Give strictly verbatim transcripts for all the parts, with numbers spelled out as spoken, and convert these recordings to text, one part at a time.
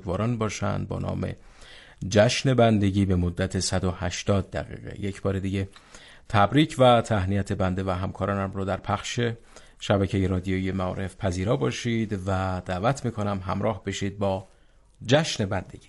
بزرگواران باشند با نام جشن بندگی به مدت صد و هشتاد دقیقه. یک بار دیگه تبریک و تهنیت بنده و همکارانم رو در پخش شبکه رادیویی معارف پذیرا باشید و دعوت میکنم همراه بشید با جشن بندگی.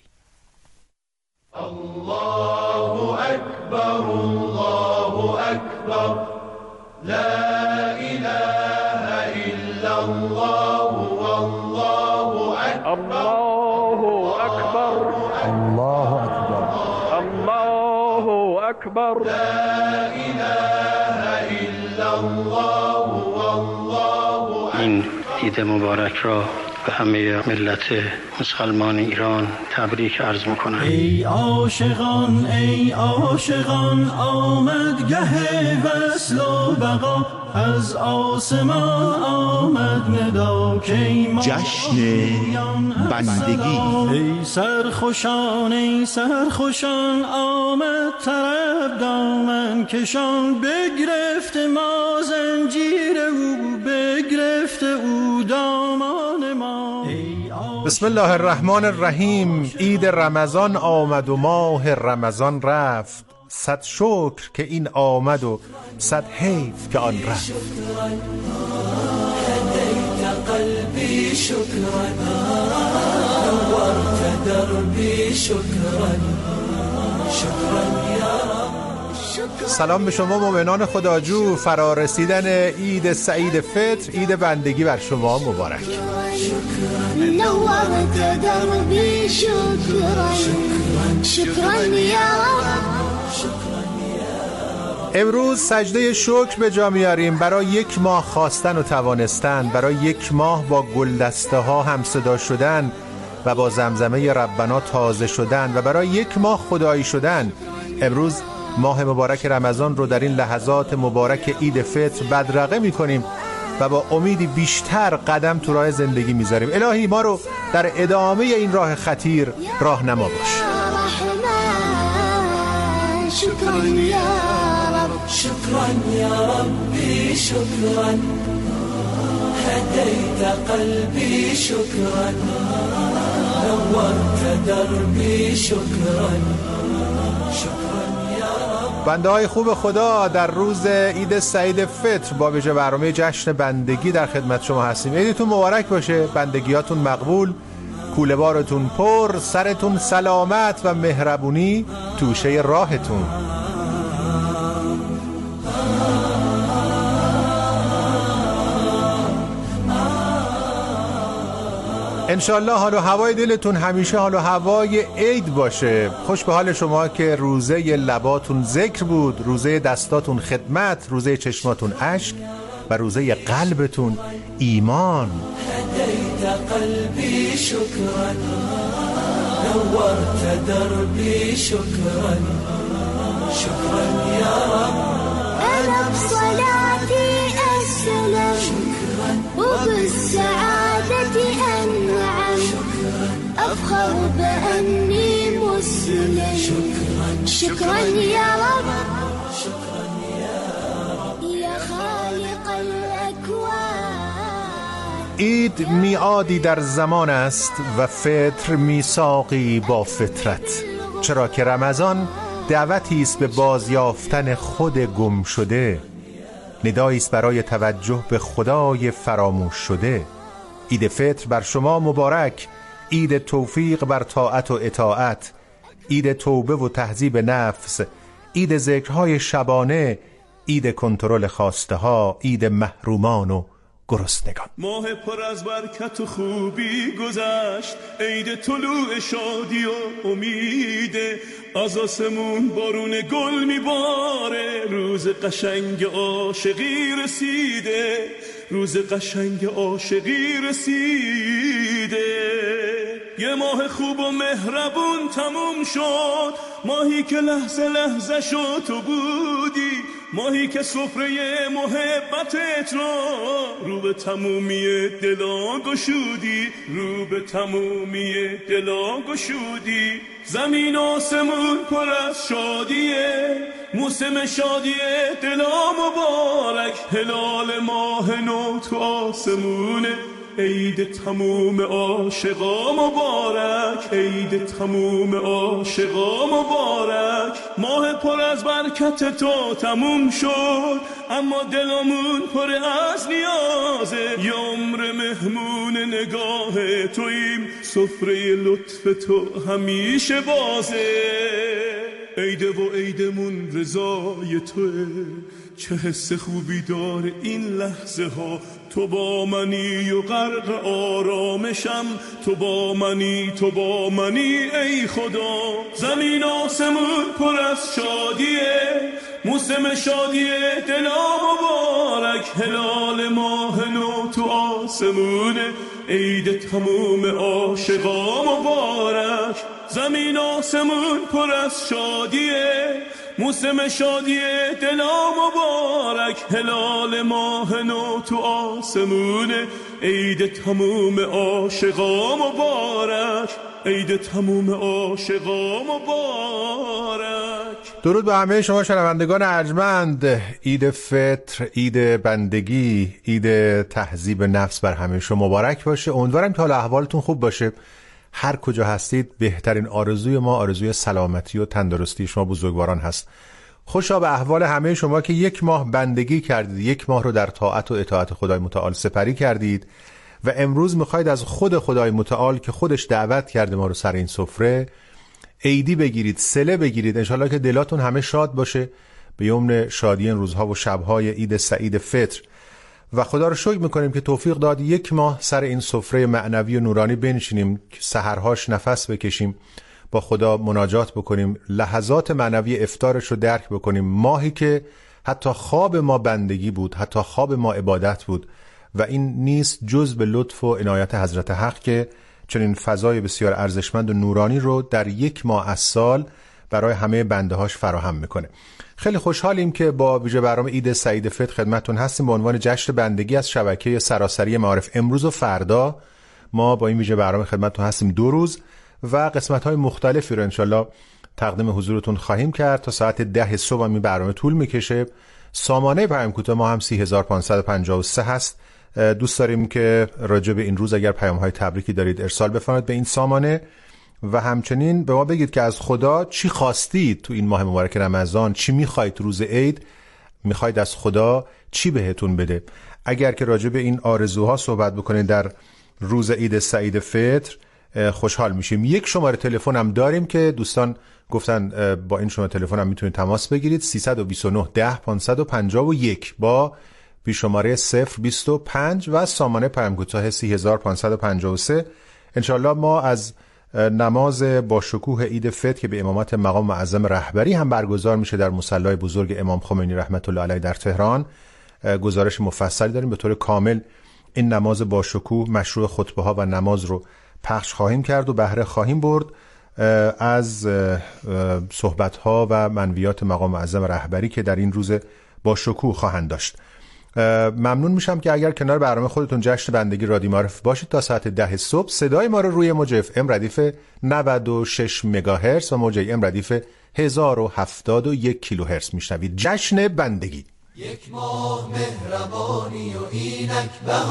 الله اکبر الله اکبر لا اله الا الله والله اکبر الله اکبر الله اکبر الله اکبر لا اله الا الله والله اکبر. این عید مبارک را به همه ملت مسلمان ایران تبریک عرض میکنم. ای عاشقان ای عاشقان آمد گه وصل و بقا، از آسمان آمد ندا که ما جشن بندگی. ای سرخوشان ای سرخوشان آمد طرب دامن کشان، بگرفت ما زنجیر او بگرفت او دامان ما. بسم الله الرحمن الرحیم. عید رمضان آمد و ماه رمضان رفت، صد شکر که این آمد و صد حیف که آن رفت. هدیت قلبی شکرا نورت دربی شکرا شکرا یا رب. سلام به شما مؤمنان خداجو. فرارسیدن عید سعید فطر، عید بندگی بر شما مبارک. نورت دربی شکرا شکرا یا رب. امروز سجده شکر به جا میاریم برای یک ماه خواستن و توانستن، برای یک ماه با گلدسته ها هم صدا شدن و با زمزمه ربنا تازه شدن و برای یک ماه خدایی شدن. امروز ماه مبارک رمضان رو در این لحظات مبارک عید فطر بدرقه میکنیم و با امیدی بیشتر قدم تو راه زندگی میذاریم. الهی ما رو در ادامه این راه خطیر راهنما باش. شکرا یا رب شکرا یا ربی شکرا هدیت قلبی شکرا نورت دربی شکرا شکرا یا رب. بنده های خوب خدا، در روز عید سعید فطر با ویژه برنامه جشن بندگی در خدمت شما هستیم. عیدتون مبارک باشه، بندگیاتون مقبول، کوله بارتون پر، سرتون سلامت و مهربونی توشه راهتون. انشالله حال و هوای دلتون همیشه حال و هوای عید باشه. خوش به حال شما که روزه لباتون ذکر بود، روزه دستاتون خدمت، روزه چشماتون اشک و روزه قلبتون ایمان. هدیت قلبی شکرا نورت دربی شکرا شکرا یا رب. أنا بصلاتي أسلم وبالسعادة أنعم، أفخر بأني مسلم شكرا يا رب يا خالق الأكوان. عید میعادی در زمان است و فطر میثاقی با فطرت، چرا که رمضان دعوتی است به بازیافتن خود گم شده، ندایی است برای توجه به خدای فراموش شده. عید فطر بر شما مبارک، عید توفیق بر طاعت و اطاعت، عید توبه و تهذیب نفس، عید ذکرهای شبانه، عید کنترل خواسته ها، عید محرومان و گرسنگان. ماه پر از برکت و خوبی گذشت، عید طلوع شادی و امیده، از آسمون بارون گل میباره، روز قشنگ عاشقی رسیده، روز قشنگ عاشقی رسیده. یه ماه خوب و مهربون تموم شد، ماهی که لحظه لحظه شد تو بودی، ماهی که سفره محبتت را رو به تمومی دلا گشودی، رو به تمومی دلا گشودی. زمین آسمون پر از شادیه، موسم شادیه دلا مبارک، هلال ماه نو تو آسمونه، عید تموم عاشقا مبارک، عید تموم عاشقا مبارک. ماه پر از برکت تو تموم شد، اما دلمون پر از نیازه. یا عمر مهمون نگاه تویم، سفره لطف تو همیشه بازه. عیده و عیدمون رضای توه، چه حس خوبی داره این لحظه ها. تو با منی و غرق آرامشم، تو با منی تو با منی ای خدا. زمین آسمون پر از شادیه، موسم شادیه دلا مبارک. هلال ماه نو تو آسمونه، عید تموم عاشقا مبارک. زمین آسمون پر از شادیه، موسم شادیه دلا مبارک. هلال ماه نو تو آسمونه، عید تموم عاشقا مبارک، عید تموم عاشقا مبارک. درود به همه شما شنوندگان ارجمند. عید فطر، عید بندگی، عید تهذیب نفس بر همه شما مبارک باشه. امیدوارم که حال احوالتون خوب باشه. هر کجا هستید بهترین آرزوی ما آرزوی سلامتی و تندرستی شما بزرگواران هست. خوشا به احوال همه شما که یک ماه بندگی کردید، یک ماه رو در طاعت و اطاعت خدای متعال سپری کردید و امروز میخواید از خود خدای متعال که خودش دعوت کرده ما رو سر این سفره عیدی بگیرید، صله بگیرید. انشالله که دلاتون همه شاد باشه به یمن شادی این روزها و شبهای عید سعید فطر. و خدا رو شکر میکنیم که توفیق داد یک ماه سر این سفره معنوی و نورانی بنشینیم، سحرهاش نفس بکشیم، با خدا مناجات بکنیم، لحظات معنوی افطارش رو درک بکنیم. ماهی که حتی خواب ما بندگی بود، حتی خواب ما عبادت بود و این نیست جز به لطف و عنایت حضرت حق که چنین فضای بسیار ارزشمند و نورانی رو در یک ماه از سال برای همه بنده هاش فراهم میکنه. خیلی خوشحالیم که با ویژه برنامه عید سعید فطر خدمتتون هستیم به عنوان جشن بندگی از شبکه سراسری معارف. امروز و فردا ما با این ویژه برنامه خدمتتون هستیم دو روز و قسمت‌های مختلفی رو انشالله تقدیم حضورتون خواهیم کرد. تا ساعت ده صبح این برنامه طول میکشه. سامانه پیام کوتاه ما هم سه هزار و پانصد و پنجاه و سه هست. دوست داریم که راجع به این روز اگر پیام‌های تبریکی دارید ارسال بفرمایید به این سامانه و همچنین به ما بگید که از خدا چی خواستید تو این ماه مبارک رمضان، چی میخواید روز عید، میخواید از خدا چی بهتون بده. اگر که راجع به این آرزوها صحبت بکنید در روز عید سعید فطر خوشحال میشیم. یک شماره تلفن هم داریم که دوستان گفتن با این شماره تلفن هم میتونید تماس بگیرید سه دو نه ده پانصد و پنجاه و یک با پیش شماره صفر بیست و پنج و سامانه پیام کوتاه سه هزار و پانصد و پنجاه و سه. انشالله ما از نماز با شکوه عید فطر که به امامت مقام معظم رهبری هم برگزار میشه در مصلی بزرگ امام خمینی رحمت الله علیه در تهران گزارش مفصلی داریم. به طور کامل این نماز با شکوه مشروع خطبه ها و نماز رو پخش خواهیم کرد و بهره خواهیم برد از صحبت ها و منویات مقام معظم رهبری که در این روز با شکوه خواهند داشت. ممنون میشم که اگر کنار برنامه خودتون جشن بندگی رادیو معارف باشید تا ساعت ده صبح. صدای ما رو روی موج اف ام ردیف نود و شش مگاهرتز و موج ای ام ردیف هزار و هفتاد و یک کیلوهرتز میشنوید. جشن بندگی. یک ماه مهربانی و اینک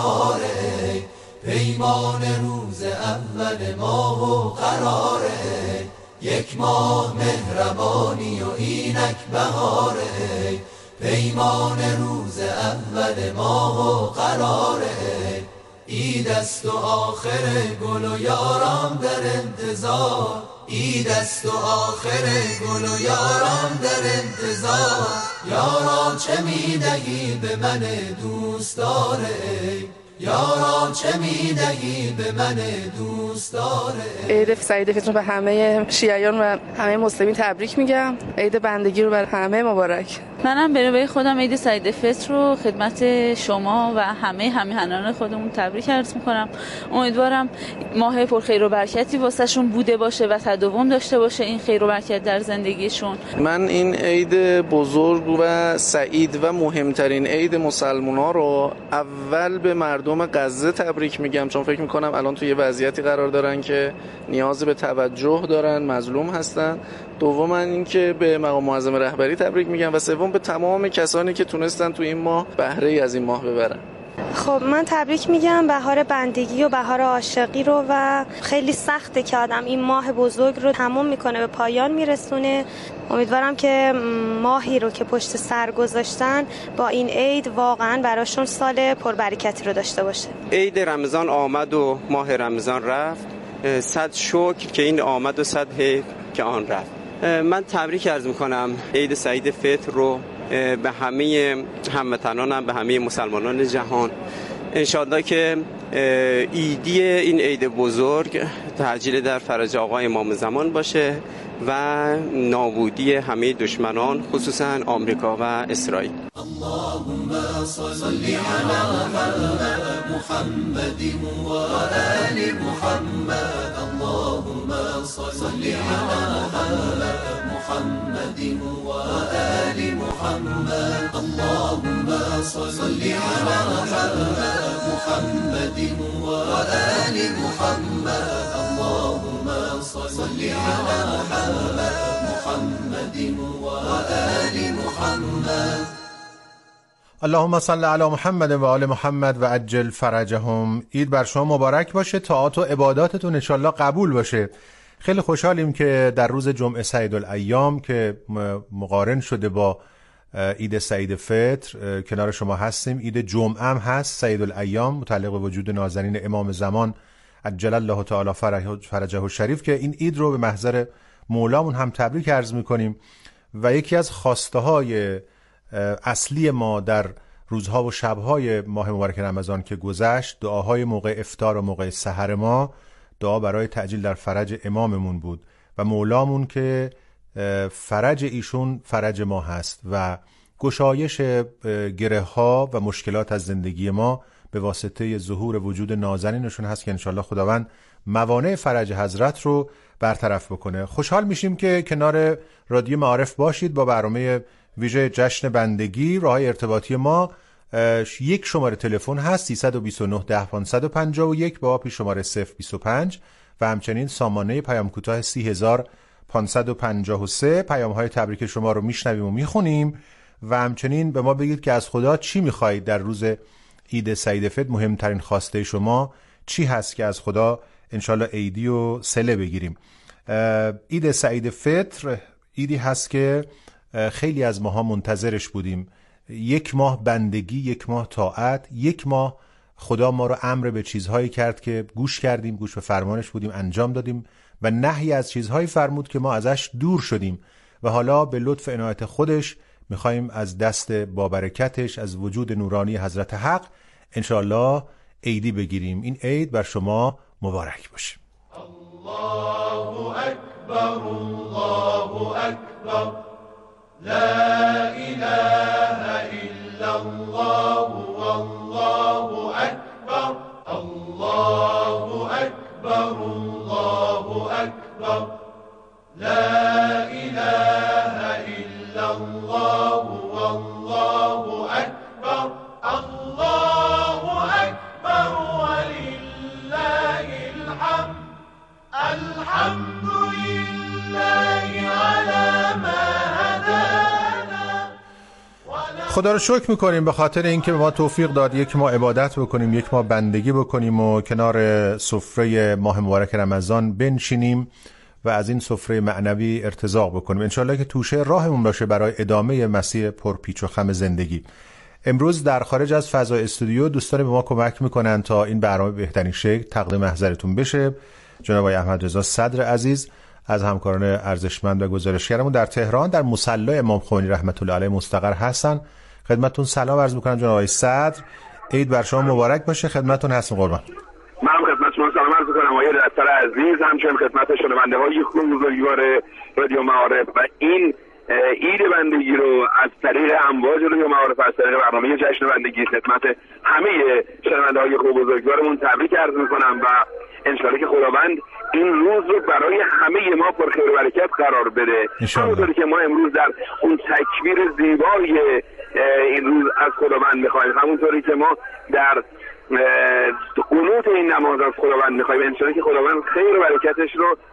بهاره، پیمان روز اول ماه و قراره. یک ماه مهربانی و اینک بهاره، پیمان روز اول ماه و قراره. عید است و آخر گل و یاران در انتظار، عید است و آخر گل و یاران در انتظار. یاران چه میدهی به من دوست داره، یاران چه میدهی به من دوست داره. عید سعید فطر به همه شیعیان و همه مسلمین تبریک میگم. عید بندگی رو بر همه مبارک. منم به نوبه خودم عید سعید فطر رو خدمت شما و همه همیهنان خودمون تبریک عرض میکنم. امیدوارم ماه پر خیر و برکتی واسهشون بوده باشه و تداوم داشته باشه این خیر و برکت در زندگیشون. من این عید بزرگ و سعید و مهمترین عید مسلمان‌ها رو اول به مردم غزه تبریک میگم، چون فکر میکنم الان توی وضعیتی قرار دارن که نیاز به توجه دارن، مظلوم هستن. دوم این که به مقام معظم رهبری تبریک میگم و سوم به تمام کسانی که تونستن توی این ماه بهره ای از این ماه ببرن. خب من تبریک میگم بهار بندگی و بهار عاشقی رو و خیلی سخته که آدم این ماه بزرگ رو تموم میکنه به پایان میرسونه. امیدوارم که ماهی رو که پشت سر گذاشتن با این عید واقعا براشون سال پربرکتی رو داشته باشه. عید رمضان آمد و ماه رمضان رفت، صد شکر که این آمد و صد حیف که آن رفت. من تبریک عرض میکنم عید سعید فطر رو به همه هموطنانم، به همه مسلمانان جهان. انشاءالله که عیدی این عید بزرگ تعجیل در فرج آقا امام زمان باشه و نابودی همه دشمنان خصوصا آمریکا و اسرائیل. اللهم صل على محمد و آل محمد. اللهم صل على محمد و آل محمد. اللهم صل على محمد و آل محمد. اللهم صل على محمد و آل محمد. اللهم صل علی محمد و آل محمد و عجل فرجهم. عید بر شما مبارک باشه، طاعات و عباداتتون انشالله قبول باشه. خیلی خوشحالیم که در روز جمعه سعید الایام که مقارن شده با عید سعید فطر کنار شما هستیم. عید جمعه هم هست، سعید الایام، متعلق به وجود نازنین امام زمان عجل الله تعالی فرجه الشریف، که این عید رو به محضر مولامون هم تبریک عرض میکنیم. و یکی از خواسته های اصلی ما در روزها و شبهای ماه مبارک رمضان که گذشت، دعاهای موقع افطار و موقع سحر ما، دعا برای تعجیل در فرج اماممون بود و مولامون که فرج ایشون فرج ما هست و گشایش گره ها و مشکلات از زندگی ما به واسطه ظهور وجود نازنینشون هست که انشالله خداوند موانع فرج حضرت رو برطرف بکنه. خوشحال میشیم که کنار رادیو معارف باشید با برنامه ویژه جشن بندگی. راههای ارتباطی ما یک شماره تلفن هست سیصد و بیست و نه ده پانصد و پنجاه و یک با پیش شماره صفر بیست و پنج و همچنین سامانه پیام کوتاه سی هزار پانصد و پنجاه و سه. پیام های تبریک شما رو میشنویم و میخونیم و همچنین به ما بگید که از خدا چی میخواهید در روز عید سعید فطر. مهمترین خواسته شما چی هست که از خدا انشالله عیدی و صله بگیریم. عید سعید فطر عیدی هست که خیلی از ماها منتظرش بودیم. یک ماه بندگی، یک ماه طاعت، یک ماه خدا ما رو امر به چیزهایی کرد که گوش کردیم، گوش به فرمانش بودیم، انجام دادیم و نهی از چیزهایی فرمود که ما ازش دور شدیم و حالا به لطف عنایت خودش میخوایم از دست بابرکتش، از وجود نورانی حضرت حق انشاءالله عیدی بگیریم. این عید بر شما مبارک باشه. الله اکبر، الله اکبر، لا اله الا الله والله اکبر. الله اکبر، الله اکبر، لا اله الا الله والله اکبر. الله اکبر ولله الحمد. الحمد لله على ما هدانا. خدا رو شکر میکنیم به خاطر اینکه به ما توفیق داد یک ما عبادت بکنیم، یک ما بندگی بکنیم و کنار سفره ماه مبارک رمضان بنشینیم و از این سفره معنوی ارتزاق بکنیم. انشالله که توشه راهمون باشه برای ادامه مسیر پرپیچ و خم زندگی. امروز در خارج از فضای استودیو دوستان به ما کمک میکنن تا این برنامه بهترین شکل تقدیم محضرتون بشه. جناب آقای احمد رضا صدر عزیز از همکاران ارزشمند و گزارشگرمون در تهران در مصلی امام خمینی رحمت الله علیه مستقر هستن. خدمتتون سلام عرض میکنم جناب آقای صدر. عید بر شما مبارک باشه. خدمتتون هستم قربان. منم خدمت شما سلام عرض میکنم آقای رسول عزیز، همچنین خدمت شنونده‌های خوب بزرگوار رادیو معارف. و این عید بندگی رو از طریق امواج رادیو معارف، از طریق برنامه جشن بندگی خدمت همه شنونده‌های خوب بزرگوارمون تبریک عرض میکنم و انشالله که خداوند این روز رو برای همه ما پر خیر و برکت قرار بده. همونطوری که ما امروز در اون تکبیر زیبای این روز از خداوند میخوایم، همونطوری که ما در قنوت این نماز از خداوند میخوایم، انشالله که خداوند خیر و برکتش رو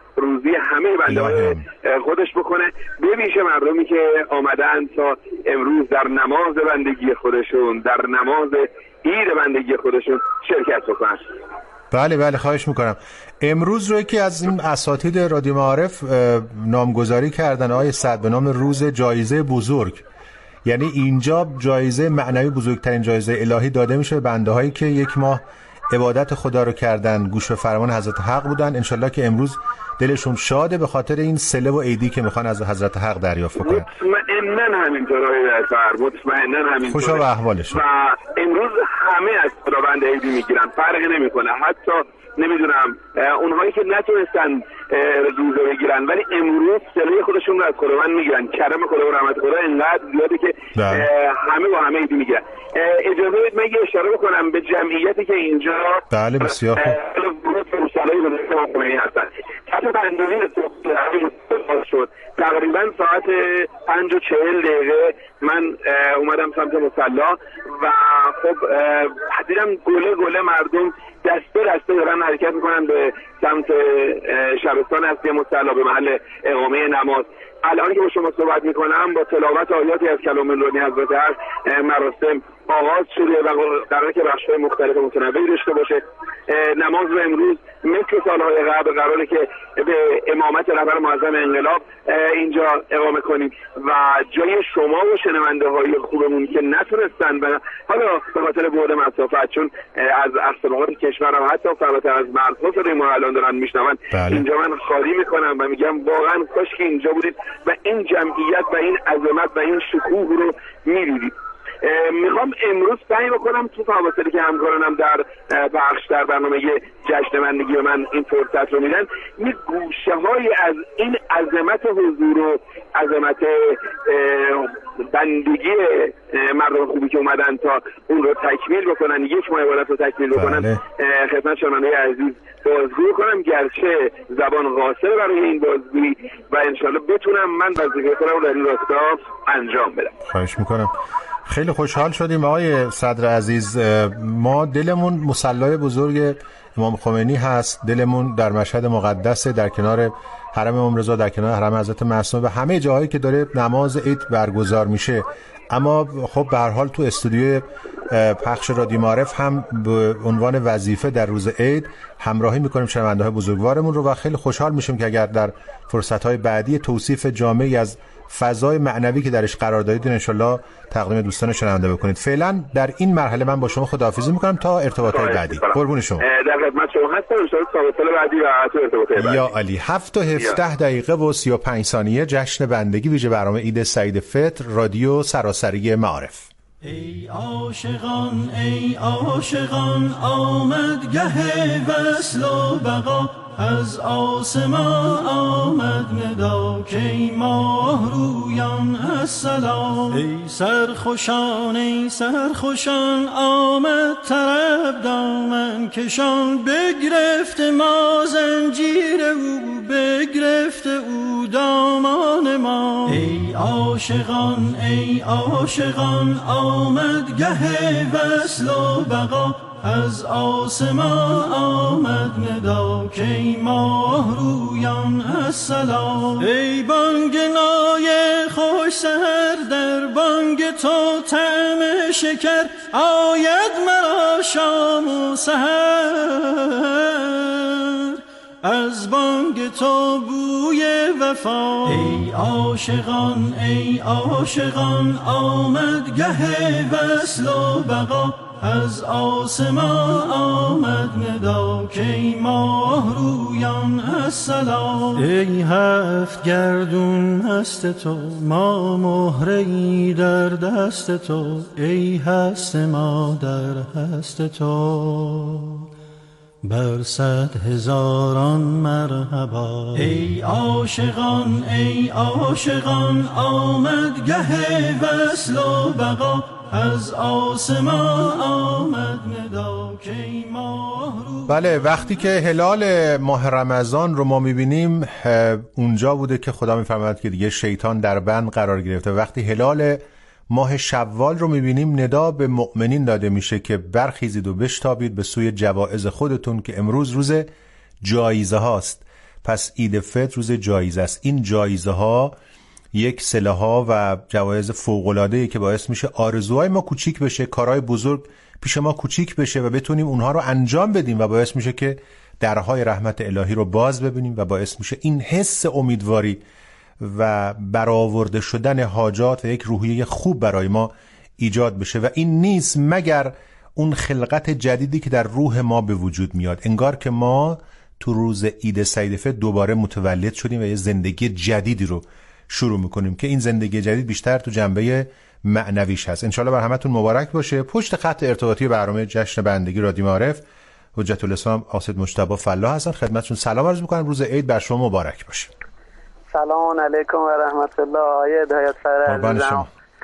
روزی همه بنده های خودش بکنه، به ویژه مردمی که آمدن تا امروز در نماز بندگی خودشون، در نماز عید بندگی خودشون شرکت بکنن. بله بله خواهش میکنم. امروز رو که از این اساتید رادیو معارف نامگذاری کردن آقای سعد به نام روز جایزه بزرگ، یعنی اینجا جایزه معنوی بزرگترین جایزه الهی داده میشه به بنده هایی که یک ماه عبادت خدا رو کردن، گوش به فرمان حضرت حق بودن. انشالله که امروز دلشون شاده به خاطر این صله و عیدی که میخوان از حضرت حق دریافت کنن. مطمئناً همینطور آقای سر، مطمئناً همینطور. خوشا به احوالشون. و امروز همه از خداوند عیدی میگیرن، فرقی نمیکنه. حتی نمیدونم اونهایی که نتونستن روزه بگیرن ولی امروز صله خودشون رو از خداوند میگیرن. کرم خدا و رحمت خدا اینقدر زیاده که همه با همه عیدی میگیرن. اجازه بدید من یه اشاره بکنم به جمعیتی که اینجا بله بسیار خوب هستن. حتی بندازین شد تقریبا ساعت پنج و چهل دقیقه من اومدم سمت مصلا و خب دیدم گله گله مردم دسته دسته دارن حرکت میکنن به سمت شبستان اصلی مصلا به محل اقامه نماز. الان که با شما صحبت میکنم با تلاوت آیاتی از کلام الهی حضرت حق مراسم آغاز شده و قراره که بخش‌های مختلف متنوعی داشته باشه. نماز رو امروز مثل سالهای قبل قراره که به امامت رهبر معظم انقلاب اینجا اقامه کنیم و جای شما و شنونده های خوبمون که نتونستن و حالا به خاطر بعد مسافت چون از اقصابات کشور هم حتی فراتر از مرزها ما الان دارن میشنون اینجا من خالی میکنم و میگم واقعا کاش که اینجا بودید و این جمعیت و این عظمت و این شکوه رو میدیدید. میخوام امروز سعی بکنم تو فواصلی که همکارانم در بخش در برنامه جشن بندگی و من این فرصت رو میدن یه گوشه های از این عظمت حضور و عظمت بندگی مردم خوبی که اومدن تا اون رو تکمیل بکنن، یک ماه عبادت رو تکمیل بکنن خدمت شنونده عزیز بازگویی کنم، گرچه زبان قاصر برای این بازگویی و انشالله بتونم من وظیفه خودم رو در این راستا انجام بدم. خواهش میکنم. خیلی خوشحال شدیم آقای صدر عزیز. ما دلمون مصلای بزرگ امام خمینی هست، دلمون در مشهد مقدس در کنار حرم امام رضا، در کنار حرم حضرت معصومه و همه جاهایی که داره نماز عید برگزار میشه. اما خب به هر حال تو استودیوی پخش رادیو معارف هم به عنوان وظیفه در روز عید همراهی میکنیم شنونده های بزرگوارمون رو و خیلی خوشحال میشیم که اگر در فرصت های بعدی توصیف جامعی از فضای معنوی که درش قرار دارید ان شاءالله تقدیم دوستان شنونده بکنید. فعلا در این مرحله من با شما خداحافظی میکنم تا ارتباطات بعدی. قربون شما. در خدمت شما هستم ان شاءالله تا سال بعدی و تو ارتباطات بعدی. یا علی. هفت و هفده دقیقه و سی و پنج ثانیه جشن بندگی ویژه برنامه عید سعید فطر رادیو سراسری معارف. ای عاشقان ای عاشقان آمد گه وصل و بقا، از آسمان آمد ندا که ای ماه رویان السلام. ای سرخوشان ای سرخوشان آمد طرب دامن کشان، بگرفت ما زنجیر او بگرفت او دامان ما. ای عاشقان ای عاشقان آمد گه وصل و بقا، از آسمان آمد ندا که ای ماه رویان السلام. ای بانگ نای خوش سحر در بانگ تو طعم شکر، آید مرا شام و سحر از بانگ تو بوی وفا. ای عاشقان ای عاشقان آمد گه وصل و بقا، از آسمان آمد ندا که ای ماه رویان السلام. ای هفت گردون هست تو ما مهره‌ای در دست تو، ای هست ما در هست تو بر صد هزاران مرحبا. ای عاشقان ای عاشقان آمد گه وصل و بقا، از آسمان آمد ندا که ای ماه رو. بله وقتی که هلال ماه رمضان رو ما میبینیم اونجا بوده که خدا میفرماید که دیگه شیطان در بند قرار گرفته. وقتی هلال ماه شوال رو میبینیم ندا به مؤمنین داده میشه که برخیزید و بشتابید به سوی جوائز خودتون که امروز روز جایزه هاست. پس عید فطر روز جایزه است. این جایزه ها یک صله ها و جوایز فوق العاده ای که باعث میشه آرزوهای ما کوچیک بشه، کارهای بزرگ پیش ما کوچیک بشه و بتونیم اونها رو انجام بدیم و باعث میشه که درهای رحمت الهی رو باز ببینیم و باعث میشه این حس امیدواری و برآورده شدن حاجات و یک روحیه خوب برای ما ایجاد بشه. و این نیست مگر اون خلقت جدیدی که در روح ما به وجود میاد. انگار که ما تو روز عید سعید فطر دوباره متولد شدیم و یه زندگی جدیدی رو شروع میکنیم که این زندگی جدید بیشتر تو جنبه معنویش هست. انشالله بر همتون مبارک باشه. پشت خط ارتباطی برنامه جشن بندگی رادیو معارف حجت الاسلام آصد مجتبی فلاح هستن. خدمتتون سلام عرض میکنم. روز عید بر شما مبارک باشه. سلام علیکم و رحمت الله. آیه هدایت فرار عزیزم،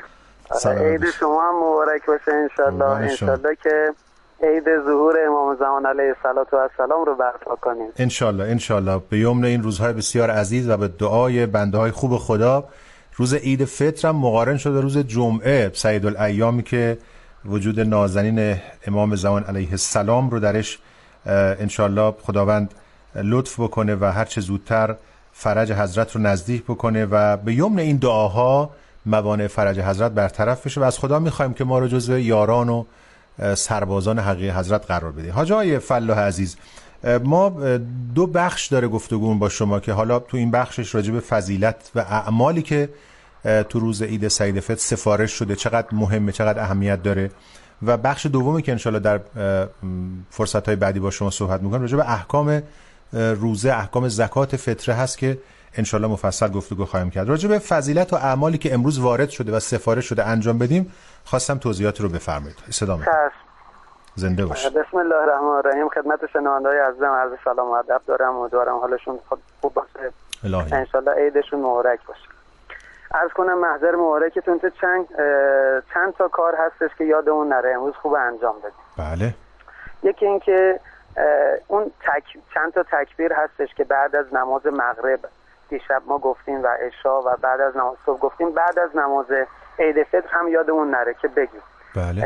عید شما هم مبارک باشه انشالله. انشالله که عید ظهور امام زمان علیه السلام رو برپا کنیم انشالله. انشالله به یمن این روزهای بسیار عزیز و به دعای بنده های خوب خدا روز عید فطر هم مقارن شده روز جمعه سید الایامی که وجود نازنین امام زمان علیه السلام رو درش انشالله خداوند لطف بکنه و هر چه زودتر فرج حضرت رو نزدیک بکنه و به یمن این دعاها موانع فرج حضرت برطرف بشه و از خدا میخوایم که ما رو جزو یاران و سربازان حقیقی حضرت قرار بده. حاج آقای فلاح عزیز، ما دو بخش داره گفتگومون با شما که حالا تو این بخشش راجع به فضیلت و اعمالی که تو روز عید سعید فطر سفارش شده چقدر مهمه، چقدر اهمیت داره، و بخش دومی که انشالله در فرصت‌های بعدی با شما صحبت می‌کنم راجع به احکام روزه، احکام زکات فطره هست که انشالله مفصل گفتگو خواهیم کرد. راجع به فضیلت و اعمالی که امروز وارد شده و سفارش شده انجام بدیم خواستم توضیحات رو بفرمایید. صدا میاد. زنده باشید. بسم الله الرحمن الرحیم. خدمت شنونده‌های عزیزم عرض سلام و ادب دارم. امیدوارم حالشون خوب باشه. انشالله عیدشون مبارک باشه. عرض کنم محضر مبارکتون تو چند چند تا کار هستش که یادمون نره امروز خوب انجام بدیم. بله. یکی این که اون تک چند تا تکبیر هستش که بعد از نماز مغرب دیشب ما گفتیم و عشا و بعد از نماز صبح گفتیم، بعد از نماز عید فطر هم یادمون نره که بگیم. بله.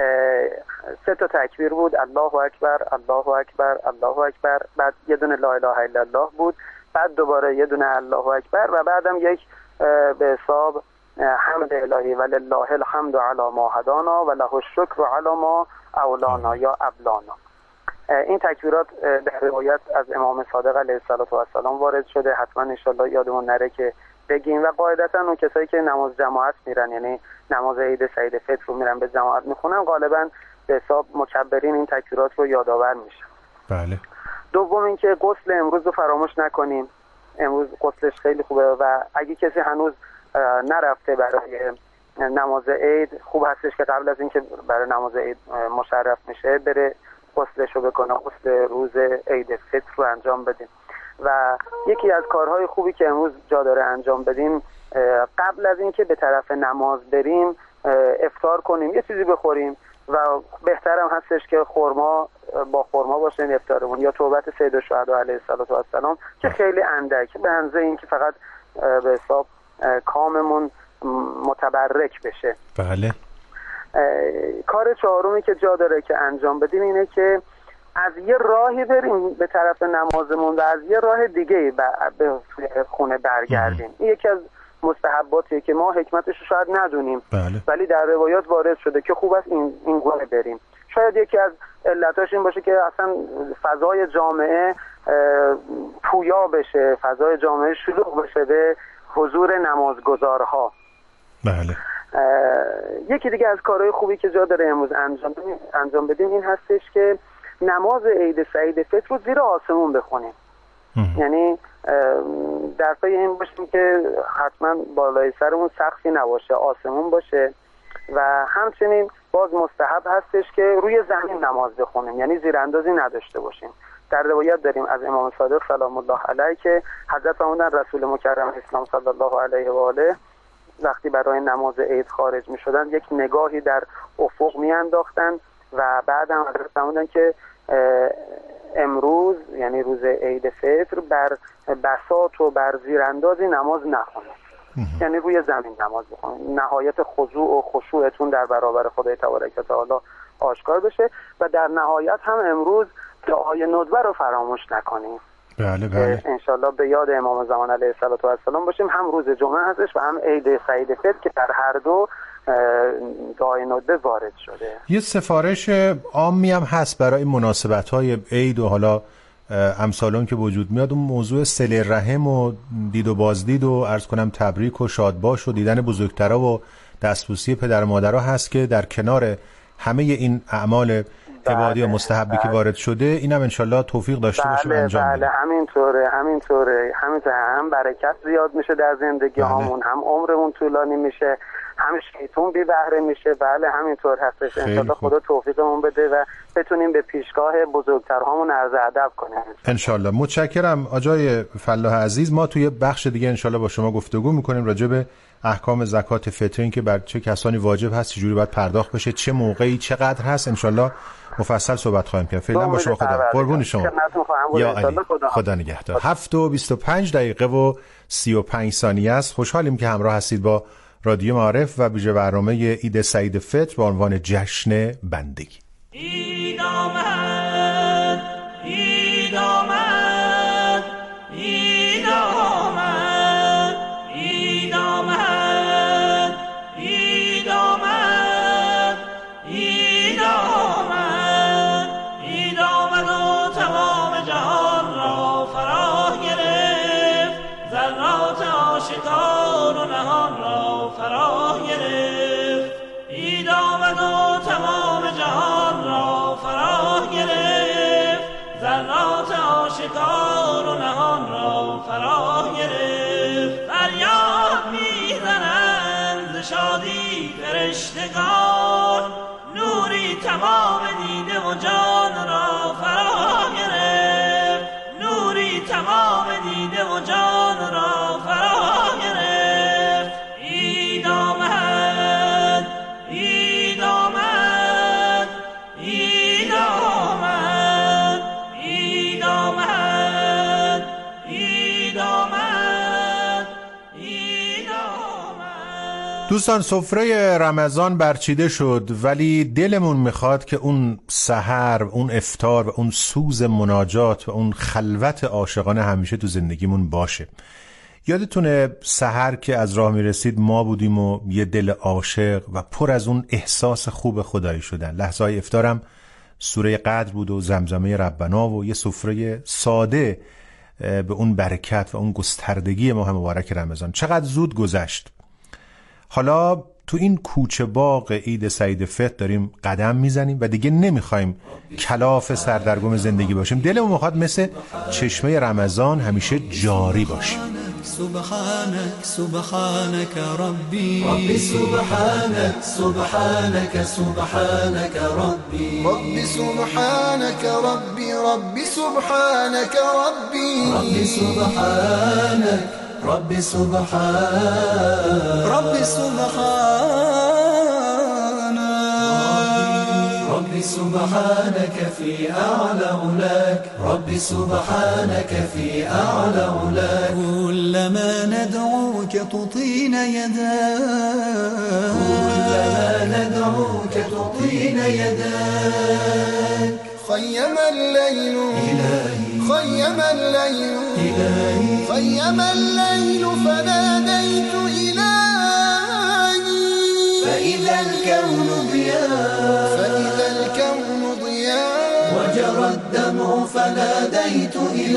سه تا تکبیر بود، الله اکبر، الله اکبر، الله اکبر، بعد یه دونه لا اله الا الله بود، بعد دوباره یه دونه الله اکبر و بعدم یک به حساب حمد الهی و لله الحمد علی ما هدانا و له الشکر علی ما اولانا یا ابلانا. این تکبیرات در روایت از امام صادق علیه السلام وارد شده، حتما انشالله یادمون نره که بگیم. و قاعدتا اون کسایی که نماز جماعت میرن، یعنی نماز عید سعید فطر رو میرن به جماعت میخونن، غالبا به حساب مکبرین این تکبیرات رو یادآور میشن. بله. دوم اینکه غسل امروز رو فراموش نکنیم. امروز غسلش خیلی خوبه و اگه کسی هنوز نرفته برای نماز عید، خوب هستش که قبل از اینکه برای نماز عید مشرف میشه بره غسلش رو بکنه، غسل روز عید فطر رو انجام بدیم. و یکی از کارهای خوبی که امروز جا داره انجام بدیم، قبل از اینکه به طرف نماز بریم افطار کنیم، یه چیزی بخوریم و بهترم هستش که خرما با خرما باشه افطارمون، یا توبت سید الشهدا علیه السلام که خیلی اندک به اندازه اینکه فقط به حساب کاممون متبرک بشه. بله. کار چهارمی که جا داره که انجام بدیم اینه که از یه راهی بریم به طرف نمازمون و از یه راه دیگه به خونه برگردیم. این یکی از مستحباتیه که ما حکمتش رو شاید ندونیم. بله. ولی در روایات وارد شده که خوب است این این گونه بریم. شاید یکی از علتاش این باشه که اصلا فضای جامعه پویا بشه، فضای جامعه شلوغ بشه به حضور نمازگزارها. بله. یکی دیگه از کارهای خوبی که جا داره امروز انجام بدیم انجام بدیم این هستش که نماز عید سعید فطر رو زیر آسمون بخونیم. یعنی در پی این باشیم که حتما بالای سرمون سقفی نباشه، آسمون باشه. و همچنین باز مستحب هستش که روی زمین نماز بخونیم، یعنی زیراندازی نداشته باشیم. در روایت داریم از امام صادق سلام الله علیه که حضرت فرمودن رسول مکرم اسلام صلی الله علیه و آله وقتی برای نماز عید خارج می شدن یک نگاهی در افق می انداختن و بعد هم حضرت فرمودن که امروز یعنی روز عید فطر بر بساط و بر زیراندازی نماز نخونید، یعنی روی زمین نماز بخونید، نهایت خضوع و خشوعتون در برابر خدای تبارک و تعالی آشکار بشه. و در نهایت هم امروز دعای ندبه رو فراموش نکنید. بله بله. انشالله به یاد امام زمان علیه السلام باشیم. هم روز جمعه هستش و هم عید سعید فطر که در هر دو دعای ندبه وارد شده. یه سفارش عامی هم هست برای مناسبت‌های عید و حالا امثالون که وجود میاد، اون موضوع صله رحم و دید و بازدید و عرض کنم تبریک و شادباش و دیدن بزرگترها و دستبوسی پدر و مادرها هست که در کنار همه این اعمال عبادی و مستحبی که وارد شده اینم انشالله توفیق داشته بله باشیم انجام بله بدیم. همینطوره همینطوره همینطوره هم برکت زیاد میشه در زندگی هامون، هم عمرمون طولانی میشه، هم شیطون بی بهره میشه. بله همینطور هستش. انشالله خدا توفیقمون بده و بتونیم به پیشگاه بزرگترهامون عرض ادب کنیم انشالله. متشکرم آقای فلاح عزیز. ما توی بخش دیگه انشالله با شما گفتگو میکنیم راجع به احکام زکات فطر، این که بر چه کسانی واجب هست، چجوری باید پرداخت بشه، چه موقعی، چقدر هست، انشالله مفصل صحبت خواهیم کرد. فعلا با شما خدا. قربون شما. یا علی. خدا نگهدار. هفت و بیست و پنج دقیقه و سی و پنج ثانیه است. خوشحالیم که همراه هستید با رادیو معارف و ویژه برنامه عید سعید فطر با عنوان جشن بندگی. عید آمد، عید آمد، عید آمد، عید آمد، عید آمد، عید آمد، عید آمد و تمام جهان را فرا گرفت، ذرات آشکار و نهان را فرا گرفت. عید آمد و تمام جهان را فرا گرفت، ذرات آشکار و نهان را فرا گرفت. فریاد میزنند ز شادی فرشتگان، نوری تمام دیده و جان را فرا گرفت، نوری تمام دیده و جان را فرا گرفت. عید آمد، عید آمد، عید آمد، عید آمد، عید آمد، عید آمد. دوستان سفره رمضان برچیده شد، ولی دلمون میخواد که اون سحر، اون افطار و اون سوز مناجات و اون خلوت عاشقانه همیشه تو زندگیمون باشه. یادتونه سحر که از راه میرسید ما بودیم و یه دل عاشق و پر از اون احساس خوب خدایی شدن. لحظه های افطارم سوره قدر بود و زمزمه ربنا و یه سفره ساده به اون برکت و اون گستردگی ماه مبارک رمضان. چقدر زود گذشت. حالا تو این کوچه باغ عید سعید فطر داریم قدم میزنیم و دیگه نمیخوایم کلاف سردرگم زندگی باشیم. دلمون میخواد مثل چشمه رمضان همیشه جاری باشه. سبحانك سبحانك ربي ربي سبحانك سبحانك سبحانك ربي ربي سبحانك ربي ربي سبحانك ربي ربي سبحانك ربي سبحانك ربي سبحانك ربي سبحانك في أعلى علاك ربي سبحانك في أعلى علاك كلما ندعوك تطينا يداك كلما ندعوك تطينا يداك خيم الليل إلهي خيم الليل إلهي خيم الليل فناديت إلهي فإذا الكون ضياء فإذا الكون ضياء وجرى الدمع فناديت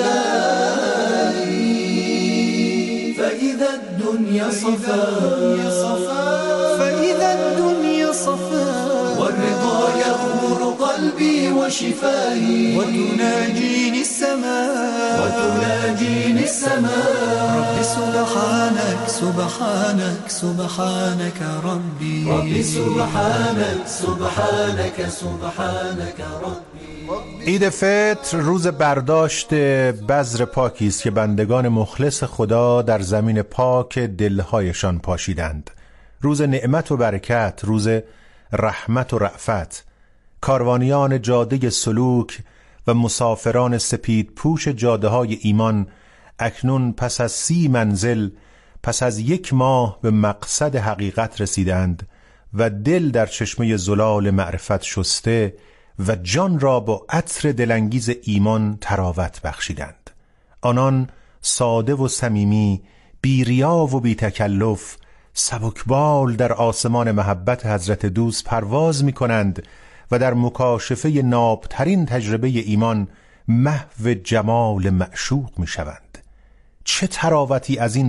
إلهي فإذا الدنيا صفاء فإذا الدنيا صفاء والرضا يغمر قلبي وشفاهي وتناجيني السماء وتناجيني السماء ربي سبحانك سبحانك سبحانك ربي ربي سبحانك سبحانك سبحانك ربي. عید فطر روز برداشت بذر پاکی است که بندگان مخلص خدا در زمین پاک دلهایشان پاشیدند. روز نعمت و برکت، روز رحمت و رأفت. کاروانیان جاده سلوک و مسافران سپید پوش جاده های ایمان اکنون پس از سی منزل، پس از یک ماه به مقصد حقیقت رسیدند و دل در چشمه زلال معرفت شسته و جان را با عطر دلانگیز ایمان تراوت بخشیدند. آنان ساده و صمیمی، بی ریا و بی تکلف، سبکبال در آسمان محبت حضرت دوست پرواز می کنند و در مکاشفه نابترین تجربه ایمان محو جمال معشوق می شوند. چه تراوتی از این